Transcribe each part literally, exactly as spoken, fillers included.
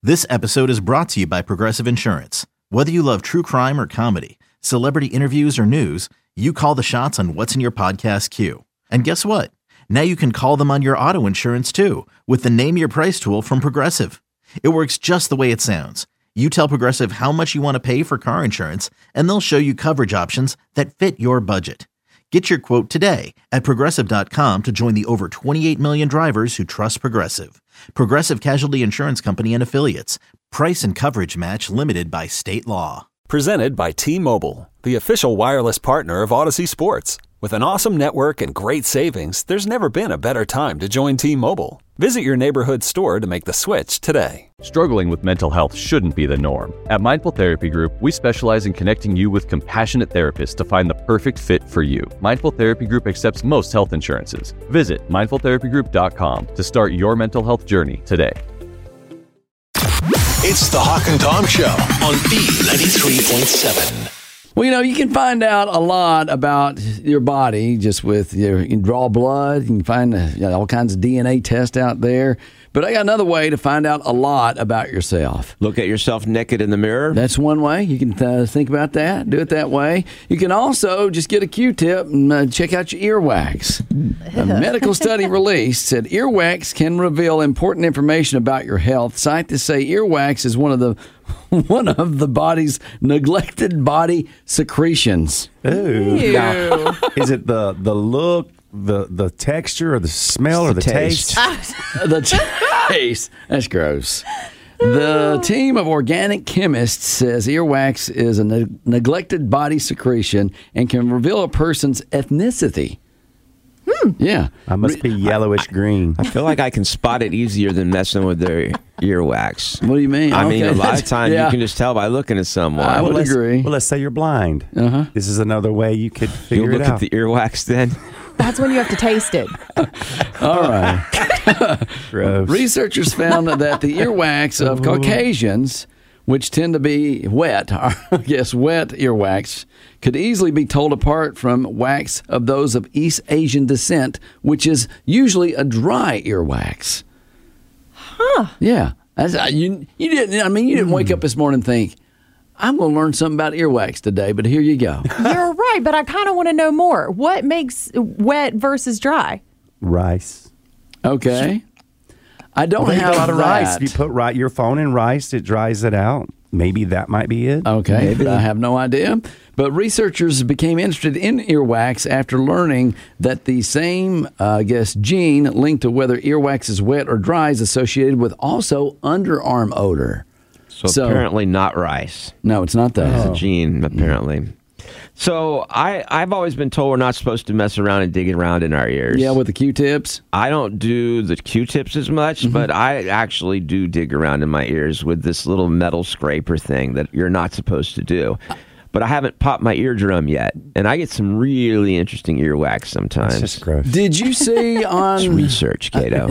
This episode is brought to you by Progressive Insurance. Whether you love true crime or comedy, celebrity interviews or news, you call the shots on what's in your podcast queue. And guess what? Now you can call them on your auto insurance too with the Name Your Price tool from Progressive. It works just the way it sounds. You tell Progressive how much you want to pay for car insurance, and they'll show you coverage options that fit your budget. Get your quote today at Progressive dot com to join the over twenty-eight million drivers who trust Progressive. Progressive Casualty Insurance Company and Affiliates. Price and coverage match limited by state law. Presented by T-Mobile, the official wireless partner of Odyssey Sports. With an awesome network and great savings, there's never been a better time to join T-Mobile. Visit your neighborhood store to make the switch today. Struggling with mental health shouldn't be the norm. At Mindful Therapy Group, we specialize in connecting you with compassionate therapists to find the perfect fit for you. Mindful Therapy Group accepts most health insurances. Visit mindful therapy group dot com to start your mental health journey today. It's the Hawk and Tom Show on B ninety-three point seven. Well, you know, you can find out a lot about your body just with your, you can draw blood. You can find uh, you know, all kinds of D N A tests out there. But I got another way to find out a lot about yourself. Look at yourself naked in the mirror. That's one way. You can uh, think about that. Do it that way. You can also just get a Q-tip and uh, check out your earwax. A medical study released said earwax can reveal important information about your health. Scientists say earwax is one of the one of the body's neglected body secretions. Ooh. Ew. Now, is it the the look, the the texture, or the smell, or the, the taste? taste. The taste. That's gross. The team of organic chemists says earwax is a ne- neglected body secretion and can reveal a person's ethnicity. Hmm. Yeah. I must be yellowish green. I feel like I can spot it easier than messing with their earwax. What do you mean? I mean, Okay. a lot of times Yeah. you can just tell by looking at someone. I would well, let's, agree. Well, let's say you're blind. Uh-huh. This is another way you could you figure look it out. at the earwax then. That's when you have to taste it. All right. Gross. Researchers found that the earwax of Caucasians, which tend to be wet, I guess wet earwax, could easily be told apart from wax of those of East Asian descent, which is usually a dry earwax. Huh. Yeah. That's, uh, you, you didn't, I mean, you didn't wake up this morning and think, I'm going to learn something about earwax today, but here you go. You're right, but I kind of want to know more. What makes wet versus dry? Rice. Okay. I don't Well, you have got a lot of that. rice. If you put ri- your phone in rice, it dries it out. Maybe that might be it. Okay, but I have no idea. But researchers became interested in earwax after learning that the same, uh, I guess, gene linked to whether earwax is wet or dry is associated with also underarm odor. So, So- apparently not rice. No, it's not that. It's a gene, apparently. So I, I've always been told we're not supposed to mess around and dig around in our ears. Yeah, with the Q-tips. I don't do the Q-tips as much, Mm-hmm. but I actually do dig around in my ears with this little metal scraper thing that you're not supposed to do. But I haven't popped my eardrum yet, and I get some really interesting earwax sometimes. It's just gross. Did you see on... It's research, Cato.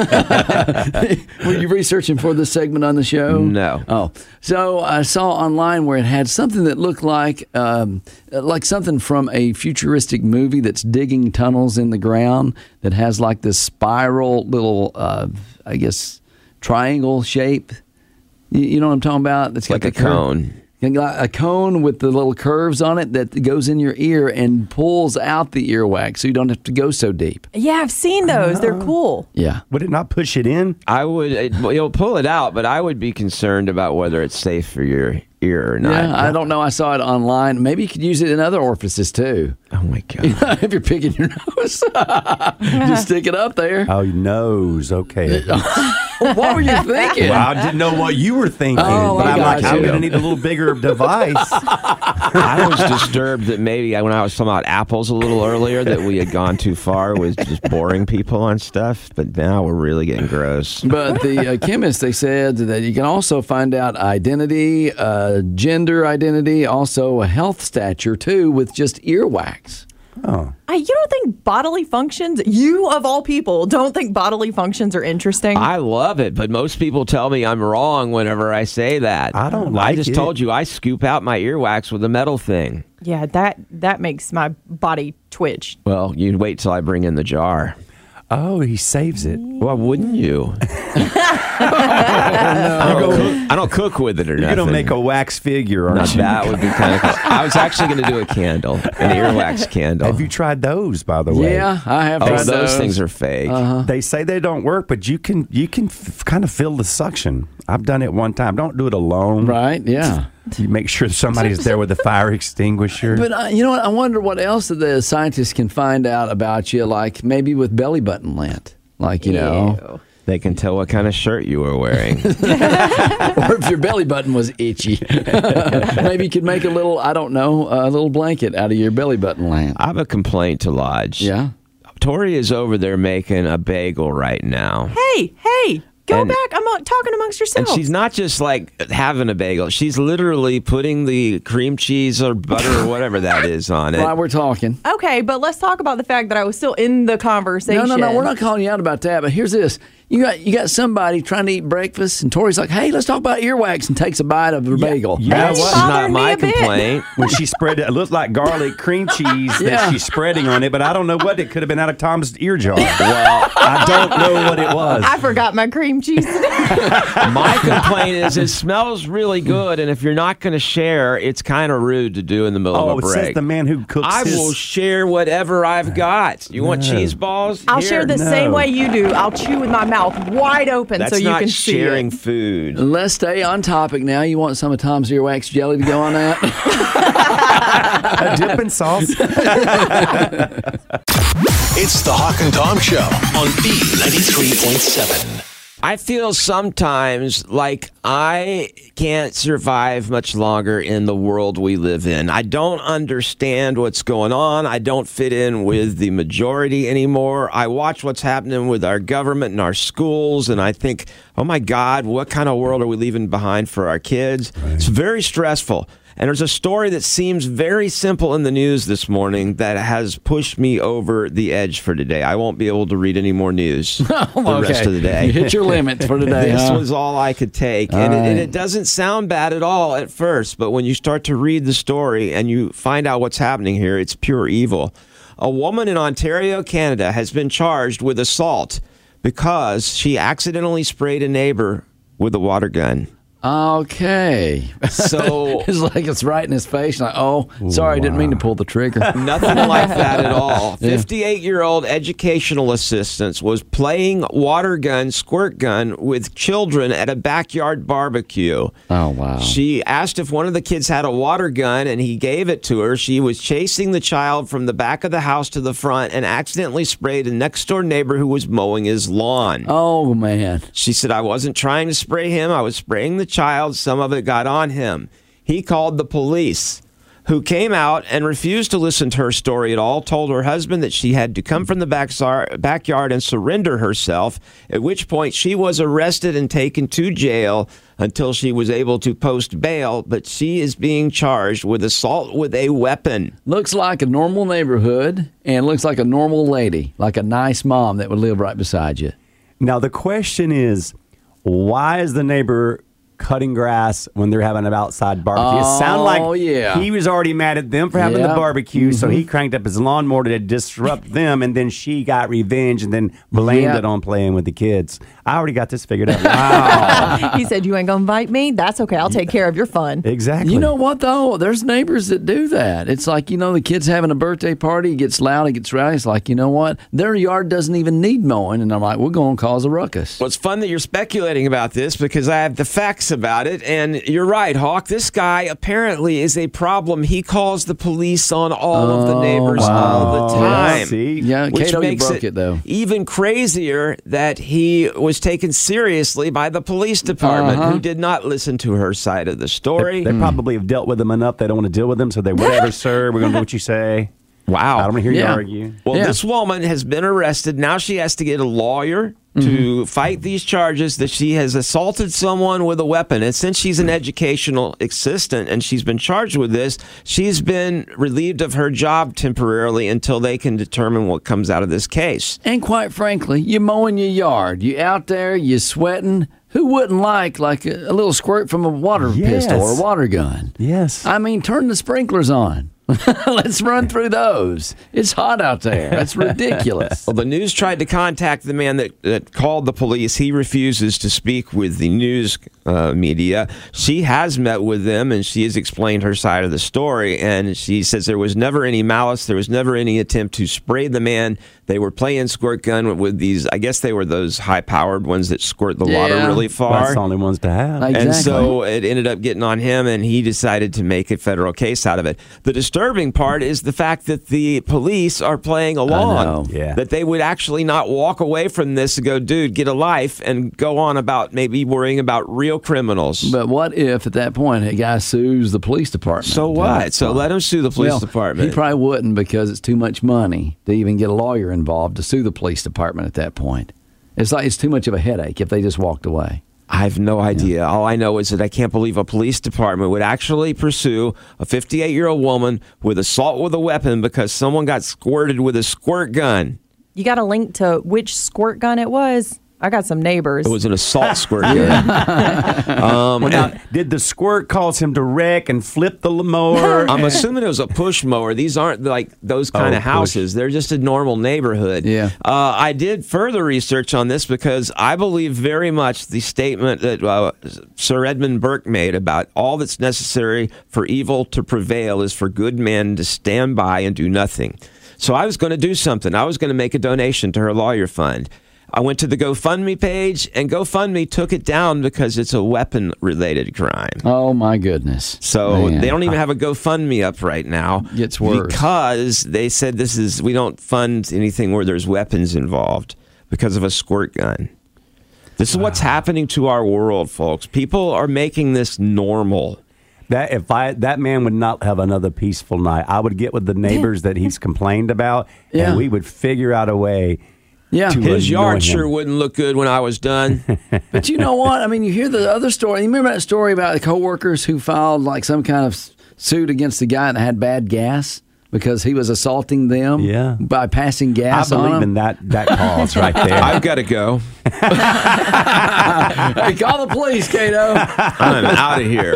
Were you researching for this segment on the show? No. Oh, so I saw online where it had something that looked like um, like something from a futuristic movie that's digging tunnels in the ground that has like this spiral little, uh, I guess, triangle shape. You, you know what I'm talking about? It's got Like a the curve. cone. A cone with the little curves on it that goes in your ear and pulls out the earwax so you don't have to go so deep. Yeah, I've seen those. They're cool. Yeah. Would it not push it in? I would, it, you'll pull it out, but I would be concerned about whether it's safe for your ear or not. Yeah, I don't know. I saw it online. Maybe you could use it in other orifices too. Oh my God. If you're picking your nose, just stick it up there. Oh, nose. Okay. What were you thinking? Well, I didn't know what you were thinking, Oh, but I I'm like, got I'm you. going to need a little bigger device. I was disturbed that maybe when I was talking about apples a little earlier that we had gone too far with just boring people on stuff, but now we're really getting gross. But the uh, chemists, they said that you can also find out identity, uh, gender identity, also a health stature too with just earwax. Oh. I, you don't think bodily functions, you of all people, don't think bodily functions are interesting? I love it, but most people tell me I'm wrong whenever I say that. I don't I like just it. told you I scoop out my earwax with a metal thing. yeah, that, that makes my body twitch. Well, you wait till I bring in the jar. Oh, he saves it. Well, wouldn't you? I, don't cook, I don't cook with it or You're nothing. going to make a wax figure, aren't Now, you? that would be kind of cool. I was actually going to do a candle, an earwax candle. Have you tried those, by the way? Yeah, I have oh, tried those, those. things are fake. They say they don't work, but you can you can f- kind of feel the suction. I've done it one time. Don't do it alone. Right, yeah. You make sure somebody's there with a fire extinguisher. But uh, you know what? I wonder what else that the scientists can find out about you, like maybe with belly button lint. Like, you know. They can tell what kind of shirt you were wearing. Or if your belly button was itchy. Maybe you could make a little, I don't know, a little blanket out of your belly button lint. I have a complaint to lodge. Yeah. Tori is over there making a bagel right now. Hey, hey, go And- back. I'm uh, talking amongst yourselves. And she's not just like having a bagel. She's literally putting the cream cheese or butter or whatever that is on it. While we're talking. Okay, but let's talk about the fact that I was still in the conversation. No, no, no. We're not calling you out about that. But here's this: you got you got somebody trying to eat breakfast, and Tori's like, "Hey, let's talk about earwax," and takes a bite of her bagel. You know That what? It's bothered not me my a bit. complaint. When she spread it, it looked like garlic cream cheese that Yeah. she's spreading on it, but I don't know what it could have been out of Tom's ear jar. Well, I don't know what it was. I forgot my cream cheese. My complaint is it smells really good, and if you're not going to share, it's kind of rude to do in the middle Oh, of a it break. says the man who cooks I his... will share whatever I've got. You want cheese balls? I'll Here. share the no. same way you do. I'll chew with my mouth wide open That's so you not can sharing see it. food. Let's stay on topic now. You want some of Tom's earwax jelly to go on that? a dipping sauce. It's the Hawk and Tom Show on B ninety-three point seven. I feel sometimes like I can't survive much longer in the world we live in. I don't understand what's going on. I don't fit in with the majority anymore. I watch what's happening with our government and our schools, and I think, oh my God, what kind of world are we leaving behind for our kids? It's very stressful. And there's a story that seems very simple in the news this morning that has pushed me over the edge for today. I won't be able to read any more news the rest of the day. You hit your limits for today. This huh? was all I could take. All And it, and right. it doesn't sound bad at all at first, but when you start to read the story and you find out what's happening here, it's pure evil. A woman in Ontario, Canada, has been charged with assault because she accidentally sprayed a neighbor with a water gun. Okay. So It's like it's right in his face. Like, oh, sorry, I didn't mean to pull the trigger. nothing like that at all. fifty-eight-year-old educational assistant was playing water gun, squirt gun with children at a backyard barbecue. Oh, wow. She asked if one of the kids had a water gun, and he gave it to her. She was chasing the child from the back of the house to the front and accidentally sprayed a next-door neighbor who was mowing his lawn. Oh, man. She said, I wasn't trying to spray him. I was spraying the child. Some of it got on him. He called the police, who came out and refused to listen to her story at all, told her husband that she had to come from the back backyard and surrender herself, at which point she was arrested and taken to jail until she was able to post bail, but she is being charged with assault with a weapon. Looks like a normal neighborhood and looks like a normal lady, like a nice mom that would live right beside you. Now, the question is, why is the neighbor cutting grass when they're having an outside barbecue? It sounded like Oh, yeah. he was already mad at them for having Yeah. the barbecue, so he cranked up his lawnmower to disrupt them, and then she got revenge and then blamed Yeah. it on playing with the kids. I already got this figured out. Wow. He said, you ain't going to invite me? That's okay. I'll take care of your fun. Exactly. You know what, though? There's neighbors that do that. It's like, you know, the kid's having a birthday party. It gets loud. It gets rowdy. It's like, you know what? Their yard doesn't even need mowing. And I'm like, we're going to cause a ruckus. Well, it's fun that you're speculating about this because I have the facts about it. And you're right, Hawk. This guy apparently is a problem. He calls the police on all of the neighbors all the Oh, time. see? Yeah, Which Cato, you makes broke it, though. even crazier that he was taken seriously by the police department, Uh-huh. who did not listen to her side of the story. They probably have dealt with him enough. They don't want to deal with him, so they, whatever, sir, we're going to do what you say. Wow. I don't want to hear you Yeah. argue. Well, Yeah. this woman has been arrested. Now she has to get a lawyer to Mm-hmm. fight these charges that she has assaulted someone with a weapon. And since she's an educational assistant and she's been charged with this, she's been relieved of her job temporarily until they can determine what comes out of this case. And quite frankly, you mowing your yard. You out there, you sweating. Who wouldn't like like a, a little squirt from a water Yes. pistol or a water gun? Yes. I mean, turn the sprinklers on. Let's run through those. It's hot out there. That's ridiculous. Well, the news tried to contact the man that, that called the police. He refuses to speak with the news uh, media. She has met with them, and she has explained her side of the story. And she says there was never any malice. There was never any attempt to spray the man. They were playing squirt gun with these, I guess they were those high-powered ones that squirt the Yeah. water really far. That's the only ones to have. Like- And Exactly. so it ended up getting on him, and he decided to make a federal case out of it. The disturbing part is the fact that the police are playing know. along. Yeah. That they would actually not walk away from this and go, dude, get a life, and go on about maybe worrying about real criminals. But what if at that point a guy sues the police department? So what? So let him sue the police Well, department. He probably wouldn't, because it's too much money to even get a lawyer involved to sue the police department at that point. It's like it's too much of a headache if they just walked away. I have no idea. All I know is that I can't believe a police department would actually pursue a fifty-eight-year-old woman with assault with a weapon because someone got squirted with a squirt gun. You got a link to which squirt gun it was? I got some neighbors. It was an assault squirt gun. um, Well, now, did the squirt cause him to wreck and flip the mower? I'm assuming it was a push mower. These aren't like those kind Oh, of houses. They're just a normal neighborhood. Yeah. Uh, I did further research on this because I believe very much the statement that uh, Sir Edmund Burke made about all that's necessary for evil to prevail is for good men to stand by and do nothing. So I was going to do something. I was going to make a donation to her lawyer fund. I went to the GoFundMe page, and GoFundMe took it down because it's a weapon-related crime. Oh, my goodness. So Man. they don't even have a GoFundMe up right now. Gets worse. Because they said this is, we don't fund anything where there's weapons involved because of a squirt gun. This is what's happening to our world, folks. People are making this normal. That if I that man would not have another peaceful night. I would get with the neighbors that he's complained about, Yeah. and we would figure out a way. Yeah. to His annoy yard him. sure wouldn't look good when I was done. But you know what? I mean, you hear the other story. You remember that story about the coworkers who filed like some kind of suit against the guy that had bad gas because he was assaulting them Yeah. by passing I gas on believe them? in that that cause right there. I've got to go. Hey, call the police, Cato. I'm out of here.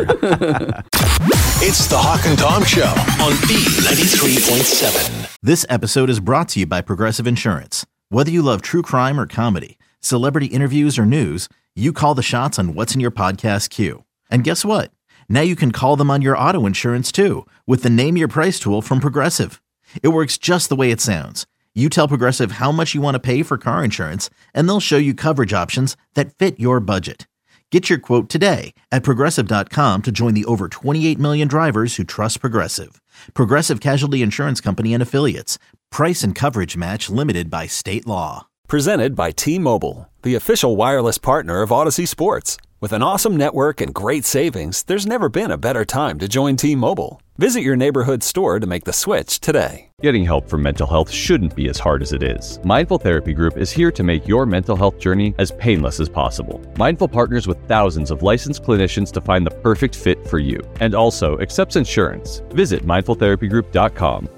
It's the Hawk and Tom Show on B ninety-three point seven. This episode is brought to you by Progressive Insurance. Whether you love true crime or comedy, celebrity interviews or news, you call the shots on what's in your podcast queue. And guess what? Now you can call them on your auto insurance too with the Name Your Price tool from Progressive. It works just the way it sounds. You tell Progressive how much you want to pay for car insurance, and they'll show you coverage options that fit your budget. Get your quote today at Progressive dot com to join the over twenty-eight million drivers who trust Progressive. Progressive Casualty Insurance Company and Affiliates. Price and coverage match limited by state law. Presented by T-Mobile, the official wireless partner of Odyssey Sports. With an awesome network and great savings, there's never been a better time to join T-Mobile. Visit your neighborhood store to make the switch today. Getting help for mental health shouldn't be as hard as it is. Mindful Therapy Group is here to make your mental health journey as painless as possible. Mindful partners with thousands of licensed clinicians to find the perfect fit for you, and also accepts insurance. Visit mindful therapy group dot com.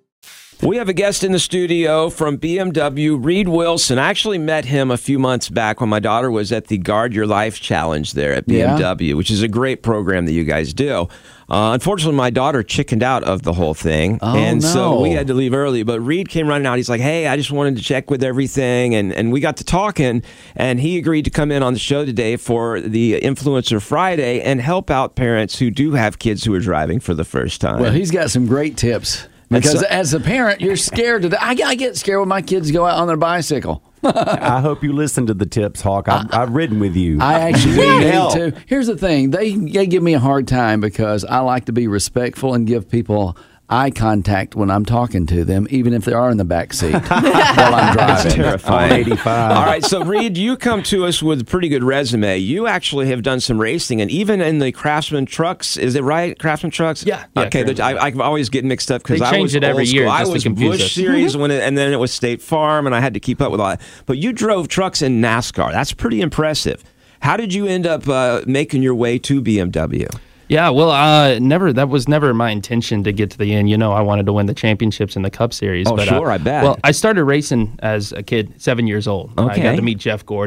We have a guest in the studio from B M W, Reed Wilson. I actually met him a few months back when my daughter was at the Guard Your Life Challenge there at B M W, yeah. which is a great program that you guys do. Uh, unfortunately, my daughter chickened out of the whole thing, oh, and no. so we had to leave early. But Reed came running out. He's like, hey, I just wanted to check with everything, and, and we got to talking, and he agreed to come in on the show today for the Influencer Friday and help out parents who do have kids who are driving for the first time. Well, he's got some great tips. Because so, as a parent, you're scared to. I, I get scared when my kids go out on their bicycle. I hope you listen to the tips, Hawk. I've, I've ridden with you. I actually need to. Here's the thing: they they give me a hard time because I like to be respectful and give people eye contact when I'm talking to them, even if they are in the back seat while I'm driving. That's terrifying. On eighty-five. All right, so Reed, you come to us with a pretty good resume. You actually have done some racing, and even in the Craftsman trucks, is it right? Craftsman trucks? Yeah. yeah okay, the, I, I always get mixed up because I was it every old year. School. I just was to confuse Busch us. Series, when it, and then it was State Farm, and I had to keep up with all that. But you drove trucks in NASCAR. That's pretty impressive. How did you end up uh, making your way to B M W? Yeah, well, uh, never. That was never my intention to get to the end. You know, I wanted to win the championships in the Cup Series. Oh, but, sure, uh, I bet. Well, I started racing as a kid, seven years old. Okay. I got to meet Jeff Gordon,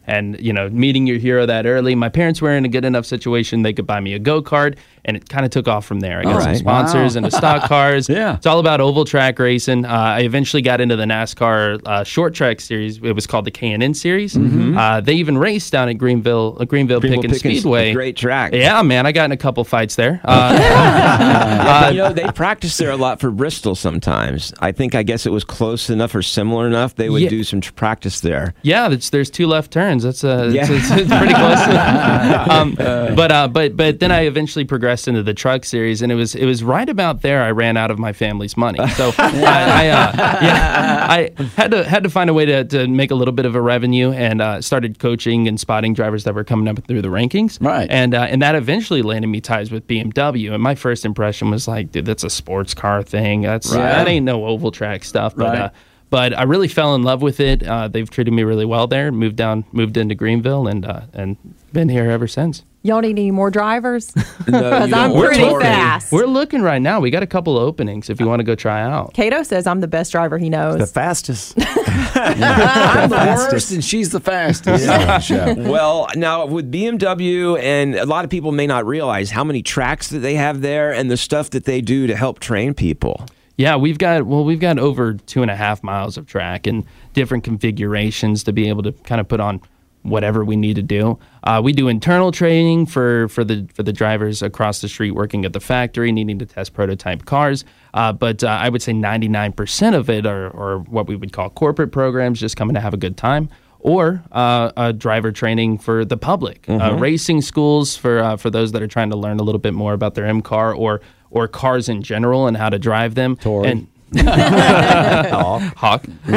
and you know, meeting your hero that early. My parents were in a good enough situation they could buy me a go-kart, and it kind of took off from there. I got All some right. sponsors Wow. into stock cars. Yeah. It's all about oval track racing. Uh, I eventually got into the NASCAR uh, short track series. It was called the K and N series. Mm-hmm. Uh, they even raced down at Greenville, uh, Greenville, Greenville Pickens Pickens, Speedway. a great track. Yeah, man, I got in a couple fights there. Uh, Yeah, but, you know, they practice there a lot for Bristol sometimes. I think, I guess it was close enough or similar enough. They would Yeah. do some tr- practice there. Yeah, there's, there's two left turns. That's uh, Yeah. it's, it's, it's pretty close. um, but uh, but but then I eventually progressed into the truck series, and it was it was right about there I ran out of my family's money. So I, I, uh, yeah, I had to had to find a way to, to make a little bit of a revenue, and uh, started coaching and spotting drivers that were coming up through the rankings. Right. And uh, and that eventually landed me ties with B M W. And my first impression was like, dude, that's a sports car thing. That's Right. that ain't no oval track stuff. But Right. uh, But I really fell in love with it. Uh, they've treated me really well there. Moved down, moved into Greenville, and uh, and been here ever since. Y'all need any more drivers? No, Because you I'm don't. We're pretty touring. fast. We're looking right now. We got a couple of openings if you want to go try out. Cato says I'm the best driver he knows. The fastest. I'm the worst, and she's the fastest. Yeah. Show. Well, now with B M W, and a lot of people may not realize how many tracks that they have there and the stuff that they do to help train people. Yeah, we've got well, we've got over two and a half miles of track and different configurations to be able to kind of put on whatever we need to do. Uh, we do internal training for, for the for the drivers across the street working at the factory, needing to test prototype cars. Uh, but uh, I would say ninety-nine percent of it are, are what we would call corporate programs, just coming to have a good time, or uh, uh, driver training for the public, Mm-hmm. uh, racing schools for uh, for those that are trying to learn a little bit more about their M car or or cars in general and how to drive them. Tori. And Hawk. Uh,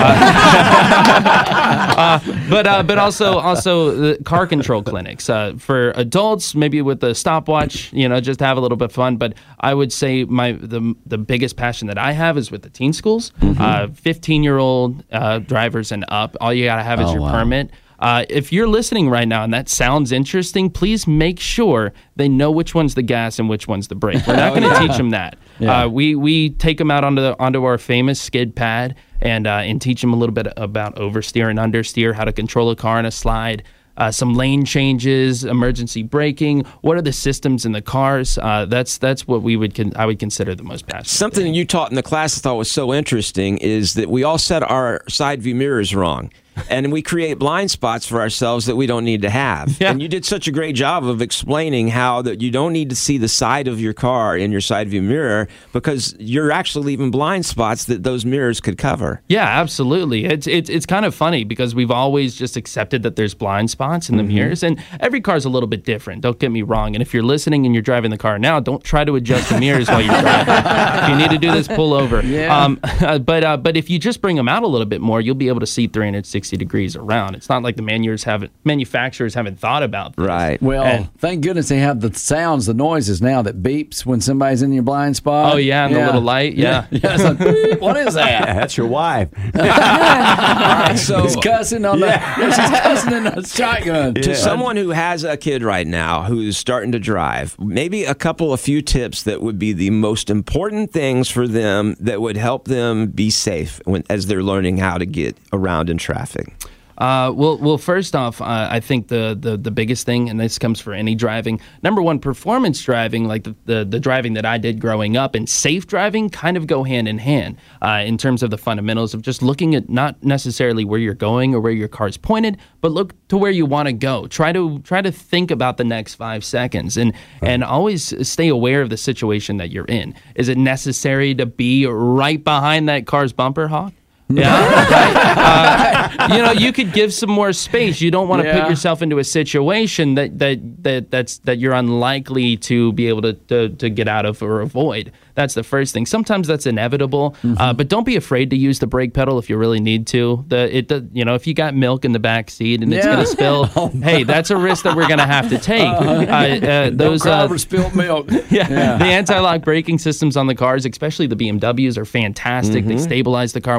uh, but uh, but also also the car control clinics uh, for adults, maybe with the stopwatch, you know, just to have a little bit of fun. But I would say my the the biggest passion that I have is with the teen schools, uh, fifteen year old uh, drivers and up. All you gotta have is Oh, your wow. permit. Uh, if you're listening right now and that sounds interesting, please make sure they know which one's the gas and which one's the brake. We're not going to teach them that. Yeah. Uh, we we take them out onto the, onto our famous skid pad and uh, and teach them a little bit about oversteer and understeer, how to control a car in a slide, uh, some lane changes, emergency braking. What are the systems in the cars? Uh, that's that's what we would con- I would consider the most passionate. Something thing. you taught in the class I thought was so interesting is that we all set our side view mirrors wrong. And we create blind spots for ourselves that we don't need to have. Yeah. And you did such a great job of explaining how that you don't need to see the side of your car in your side view mirror because you're actually leaving blind spots that those mirrors could cover. Yeah, absolutely. It's it's it's kind of funny because we've always just accepted that there's blind spots in the mirrors, and every car's a little bit different. Don't get me wrong. And if you're listening and you're driving the car now, don't try to adjust the mirrors while you're driving. If you need to do this, pull over. Yeah. Um, but uh, but if you just bring them out a little bit more, you'll be able to see three hundred sixty degrees around. It's not like the manufacturers haven't manufacturers haven't thought about this. Right. Well, And- thank goodness they have the sounds, the noises now that beeps when somebody's in your blind spot. Oh yeah, and the little light. Yeah. Yeah, it's like, beep, what is that? That's your wife. So He's cussing on the. Yeah, she's cussing in the shotgun. to someone who has a kid right now who's starting to drive, maybe a couple, a few tips that would be the most important things for them that would help them be safe when, as they're learning how to get around in traffic. Uh, well, well. First off, uh, I think the, the the biggest thing, and this comes for any driving. Number one, performance driving, like the, the, the driving that I did growing up, and safe driving, kind of go hand in hand uh, in terms of the fundamentals of just looking at not necessarily where you're going or where your car's pointed, but look to where you want to go. Try to try to think about the next five seconds, and and always stay aware of the situation that you're in. Is it necessary to be right behind that car's bumper, Hawk? Yeah, right? uh, you know, you could give some more space. You don't want to Yeah. put yourself into a situation that, that that that's that you're unlikely to be able to, to to get out of or avoid. That's the first thing. Sometimes that's inevitable, Mm-hmm. uh, but don't be afraid to use the brake pedal if you really need to. The it the, you know if you got milk in the back seat and it's Yeah. gonna spill, hey, that's a risk that we're gonna have to take. Uh, uh, those Don't cry uh, over spilled milk. yeah. The anti-lock braking systems on the cars, especially the B M Ws, are fantastic. They stabilize the car when you hit the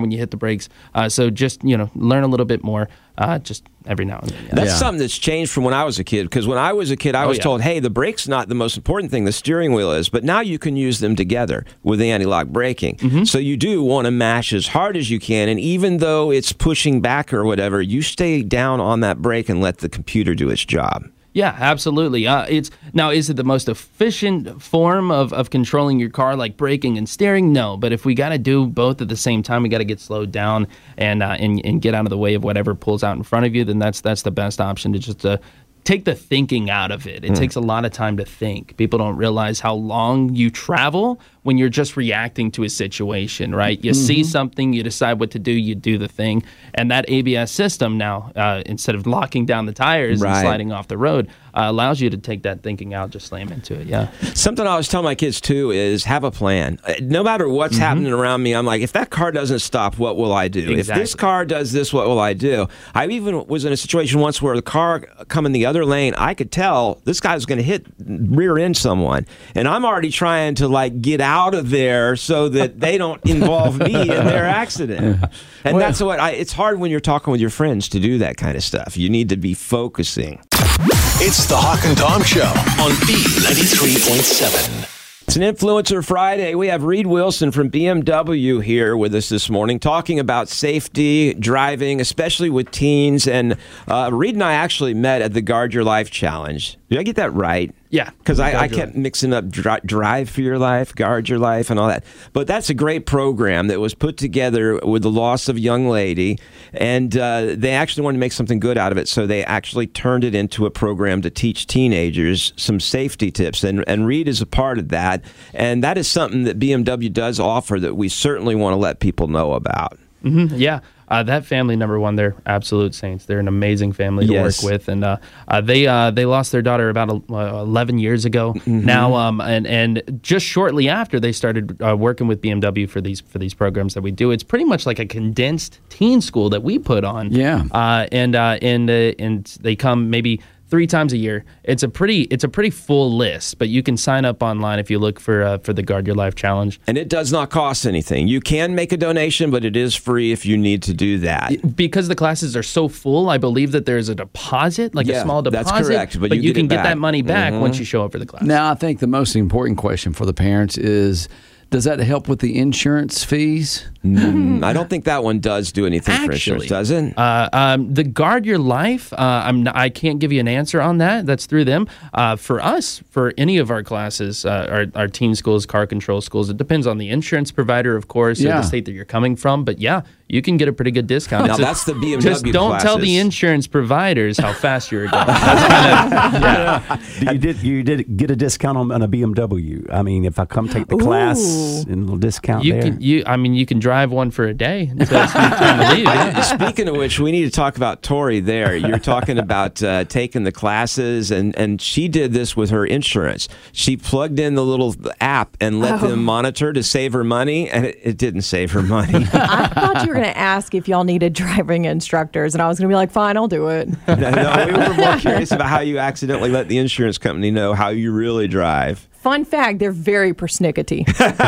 brakes. Uh, so just, you know, learn a little bit more uh, just every now and then. Yeah. That's Yeah. something that's changed from when I was a kid, because when I was a kid, I Oh, was yeah. told, hey, the brake's not the most important thing, the steering wheel is. But now you can use them together with anti-lock braking. Mm-hmm. So you do want to mash as hard as you can, and even though it's pushing back or whatever, you stay down on that brake and let the computer do its job. Yeah, absolutely. Uh, it's now, is it the most efficient form of, of controlling your car, like braking and steering? No, but if we got to do both at the same time, we got to get slowed down and, uh, and and get out of the way of whatever pulls out in front of you. Then that's that's the best option to just uh, take the thinking out of it. It Mm. takes a lot of time to think. People don't realize how long you travel when you're just reacting to a situation, right? You see something, you decide what to do, you do the thing. And that A B S system now, uh, instead of locking down the tires Right. and sliding off the road, uh, allows you to take that thinking out, just slam into it, yeah. Something I always tell my kids, too, is have a plan. Uh, No matter what's happening around me, I'm like, if that car doesn't stop, what will I do? If this Exactly. car does this, what will I do? I even was in a situation once where the car coming the other lane, I could tell this guy's going to hit rear end someone. And I'm already trying to, like, get out of there so that they don't involve me in their accident. And that's what I, it's hard when you're talking with your friends to do that kind of stuff. You need to be focusing. It's the Hawk and Tom Show on B ninety-three point seven. It's an Influencer Friday. We have Reed Wilson from B M W here with us this morning talking about safety, driving, especially with teens. And uh, Reed and I actually met at the Guard Your Life Challenge. Did I get that right? Yeah. Because I, I kept mixing up dri- Drive for Your Life, Guard Your Life, and all that. But that's a great program that was put together with the loss of a young lady. And uh, they actually wanted to make something good out of it. So they actually turned it into a program to teach teenagers some safety tips. And, and Reed is a part of that. And that is something that B M W does offer that we certainly want to let people know about. Mm-hmm. Yeah. Uh, that family, number one, they're absolute saints. They're an amazing family to Yes. work with, and uh, uh, they uh, they lost their daughter about uh, eleven years ago Mm-hmm. now, um, and and just shortly after they started uh, working with B M W for these for these programs that we do. It's pretty much like a condensed teen school that we put on. Yeah. uh, and uh, and uh, and they come maybe three times a year. It's a pretty it's a pretty full list, but you can sign up online if you look for uh, for the Guard Your Life Challenge. And it does not cost anything. You can make a donation, but it is free if you need to do that. Because the classes are so full, I believe that there's a deposit, like Yeah, a small that's deposit. correct, but you you get can it get back. that money back Mhm. once you show up for the class. Now, I think the most important question for the parents is, does that help with the insurance fees? Mm, I don't think that one does do anything for insurance, Actually, does it? Uh, um, the Guard Your Life, uh, I'm not, I can't give you an answer on that. That's through them. Uh, for us, for any of our classes, uh, our, our teen schools, car control schools, it depends on the insurance provider, of course, or Yeah. the state that you're coming from. But yeah, you can get a pretty good discount. Now, It's a- that's the B M W Just don't tell the classes. insurance providers how fast you're going. That's kind of, yeah. You did you did get a discount on, on a B M W. I mean, if I come take the class, Ooh. and a little discount You there. can, you, I mean, you can drive one for a day until it's your time to leave. Yeah. Speaking of which, we need to talk about Tori there. You're talking about uh, taking the classes, and, and she did this with her insurance. She plugged in the little app and let Oh. them monitor to save her money, and it, it didn't save her money. I thought you were going to ask if y'all needed driving instructors, and I was going to be like, fine, I'll do it. no, no, we were more curious about how you accidentally let the insurance company know how you really drive. Fun fact, they're very persnickety.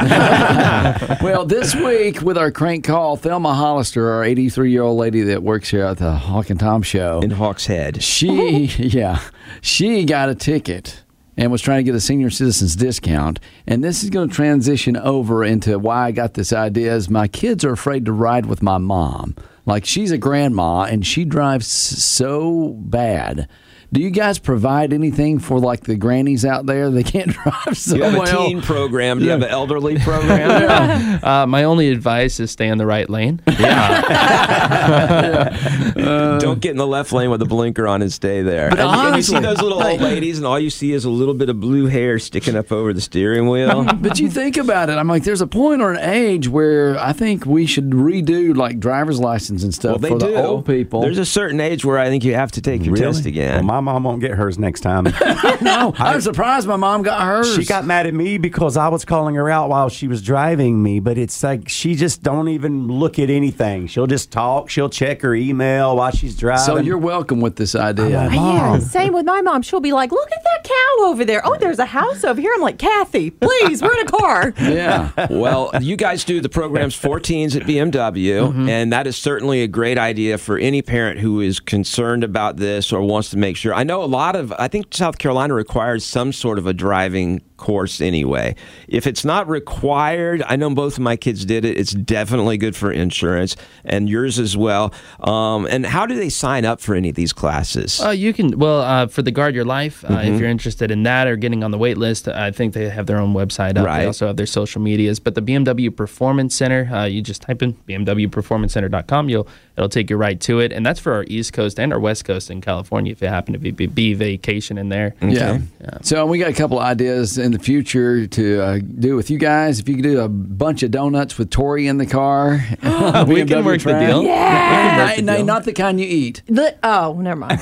Well, this week with our crank call, Thelma Hollister, our eighty-three-year-old lady that works here at the Hawk and Tom Show, In Hawk's Head. she, yeah, she got a ticket and was trying to get a senior citizens discount. And this is going to transition over into why I got this idea is my kids are afraid to ride with my mom. Like, she's a grandma and she drives so bad. Do you guys provide anything for, like, the grannies out there? They can't drive so Do you have a well. teen program? Do you have an elderly program? Uh, my only advice is stay in the right lane. Don't get in the left lane with a blinker on and stay there. And, and you see honestly, those little old ladies, and all you see is a little bit of blue hair sticking up over the steering wheel. But you think about it, I'm like, there's a point or an age where I think we should redo, like, driver's license and stuff Well, they for do. the old people. There's a certain age where I think you have to take your Really? test again. Well, my mom won't get hers next time. No, I'm surprised my mom got hers. She got mad at me because I was calling her out while she was driving me, but it's like she just don't even look at anything. She'll just talk. She'll check her email while she's driving. So you're welcome with this idea. I'm like, Yeah, Mom. same with my mom. She'll be like, look at that cow over there. Oh, there's a house over here. I'm like, Kathy, please, we're in a car. Yeah. Well, you guys do the programs for teens at B M W, Mm-hmm. and that is certainly a great idea for any parent who is concerned about this or wants to make sure. I know a lot of, I think South Carolina requires some sort of a driving course anyway. If it's not required, I know both of my kids did it. It's definitely good for insurance, and yours as well. Um, and how do they sign up for any of these classes? Uh, you can, well, uh, for the Guard Your Life, uh, Mm-hmm. if you're interested in that or getting on the wait list, I think they have their own website up. Right. They also have their social medias. But the B M W Performance Center, uh, you just type in b m w performance center dot com. You'll It'll take you right to it. And that's for our East Coast and our West Coast in California if you happen to be, be, be vacation in there. Yeah. So we got a couple ideas in the future to uh, do with you guys. If you could do a bunch of donuts with Tori in the car. We can work the deal. Yeah. No, no, not the kind you eat. The, oh, never mind.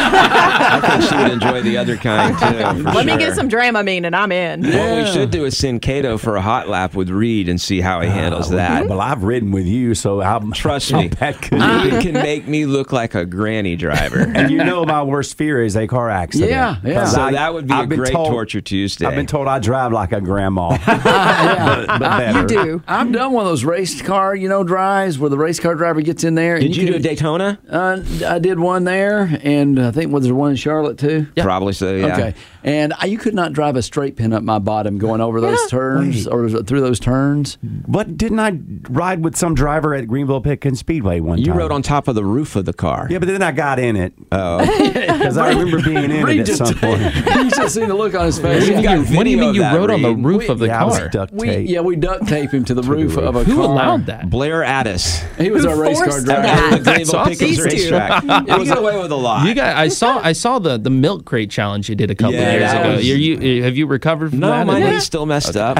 I think she would enjoy the other kind, too. for Let me sure. get some Dramamine and I'm in. What we should do is send Cato for a hot lap with Reed and see how he handles that. Well, I've ridden with you, so how, Trust how me. bad could it You be? can make me look like a granny driver. And you know my worst fear is a car accident. Yeah, yeah. 'Cause So I- that would be I've a been great told- torture Tuesday. I've been told I drive like a grandma. but, but better. You do. I've done one of those race car, you know, drives where the race car driver gets in there. Did and you, do a can- Daytona? Uh, I did one there, and I think was there one in Charlotte too? Probably so, yeah. Okay. And I, you could not drive a straight pin up my bottom going over those turns or through those turns. But didn't I ride with some driver at Greenville Pickens Speedway one You time? rode on top of the roof of the car. Yeah, but then I got in it. Oh. Because I remember being in it Reed at just- some point. you should see the look on his face. We've got What do you video mean of you that, rode on the Reed. roof of the Yeah, I was car? duct We, tape. yeah, we duct tape him to the roof of a Who car. allowed that? Blair Addis. He was Who our race car forced driver. that? At the That's Greenville awesome. Pickens These two. racetrack. You get away with a lot. You got. I saw. I saw the, the milk crate challenge you did a couple Yeah, years that ago. was- You, you, have you recovered from no, that? my Yeah. knee's still messed up.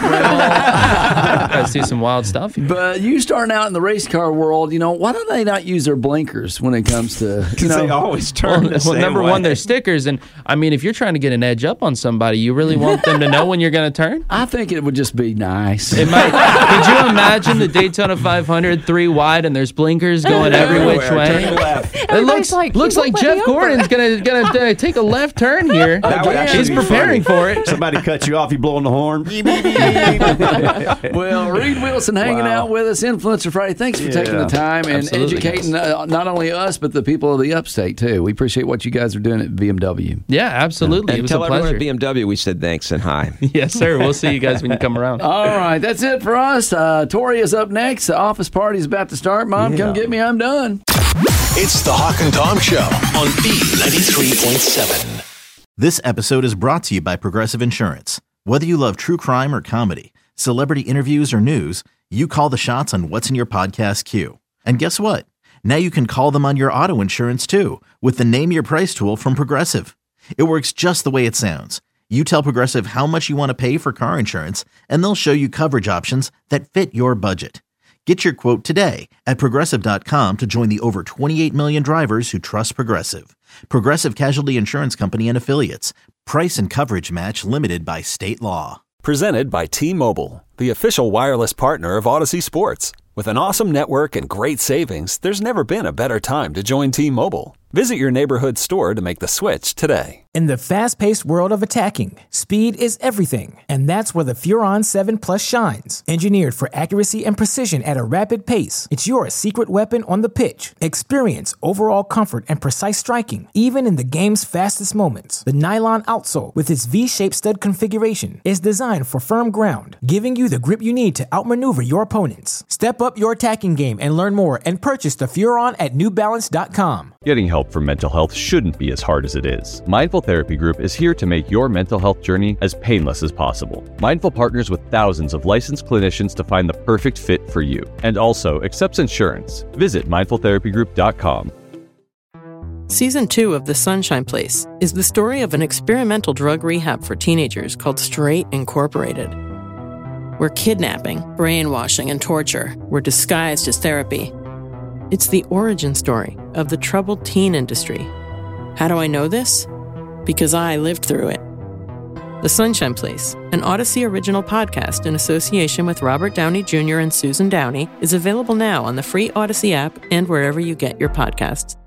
Guys do some wild stuff. But you starting out in the race car world, you know, why don't they not use their blinkers when it comes to, you they know, always turn Well, the same well, number way. one, they're stickers, and I mean, if you're trying to get an edge up on somebody, you really want them to know when you're going to turn. I think it would just be nice. It might. Could you imagine the Daytona five hundred three wide and there's blinkers going every which Everywhere. way? Turn left. It Everybody's looks like, looks "He like won't let Jeff me over." Gordon's gonna gonna uh, take a left turn here. That would actually He's be preparing funny. for it. Somebody cut you off, you blowing the horn. Well, Reed Wilson hanging Wow. out with us, Influencer Friday. Thanks for taking the Yeah. time and Absolutely, educating uh, not only us, but the people of the upstate, too. We appreciate what you guys are doing at B M W. Yeah, absolutely. It And was tell a everyone pleasure. at B M W we said thanks and hi. Yes, sir. We'll see you guys when you come around. All right, that's it for us. Uh, Tori is up next. The office party is about to start. Mom, come get me. I'm done. It's the Hawk and Tom Show on B ninety-three point seven. This episode is brought to you by Progressive Insurance. Whether you love true crime or comedy, celebrity interviews or news, you call the shots on what's in your podcast queue. And guess what? Now you can call them on your auto insurance too with the Name Your Price tool from Progressive. It works just the way it sounds. You tell Progressive how much you want to pay for car insurance, and they'll show you coverage options that fit your budget. Get your quote today at Progressive dot com to join the over twenty-eight million drivers who trust Progressive. Progressive Casualty Insurance Company and Affiliates. Price and coverage match limited by state law. Presented by T-Mobile, the official wireless partner of Odyssey Sports. With an awesome network and great savings, there's never been a better time to join T-Mobile. Visit your neighborhood store to make the switch today. In the fast-paced world of attacking, speed is everything, and that's where the Furon seven Plus shines. Engineered for accuracy and precision at a rapid pace, it's your secret weapon on the pitch. Experience overall comfort and precise striking, even in the game's fastest moments. The nylon outsole, with its V-shaped stud configuration, is designed for firm ground, giving you the grip you need to outmaneuver your opponents. Step up your attacking game and learn more and purchase the Furon at New Balance dot com. Getting help for mental health shouldn't be as hard as it is. Mindful Therapy Group is here to make your mental health journey as painless as possible. Mindful partners with thousands of licensed clinicians to find the perfect fit for you, and also accepts insurance. Visit mindful therapy group dot com. Season two of The Sunshine Place is the story of an experimental drug rehab for teenagers called Straight Incorporated, where kidnapping, brainwashing, and torture were disguised as therapy. It's the origin story of the troubled teen industry, How do I know this? Because I lived through it. The Sunshine Place, an Odyssey original podcast in association with Robert Downey Junior and Susan Downey, is available now on the free Odyssey app and wherever you get your podcasts.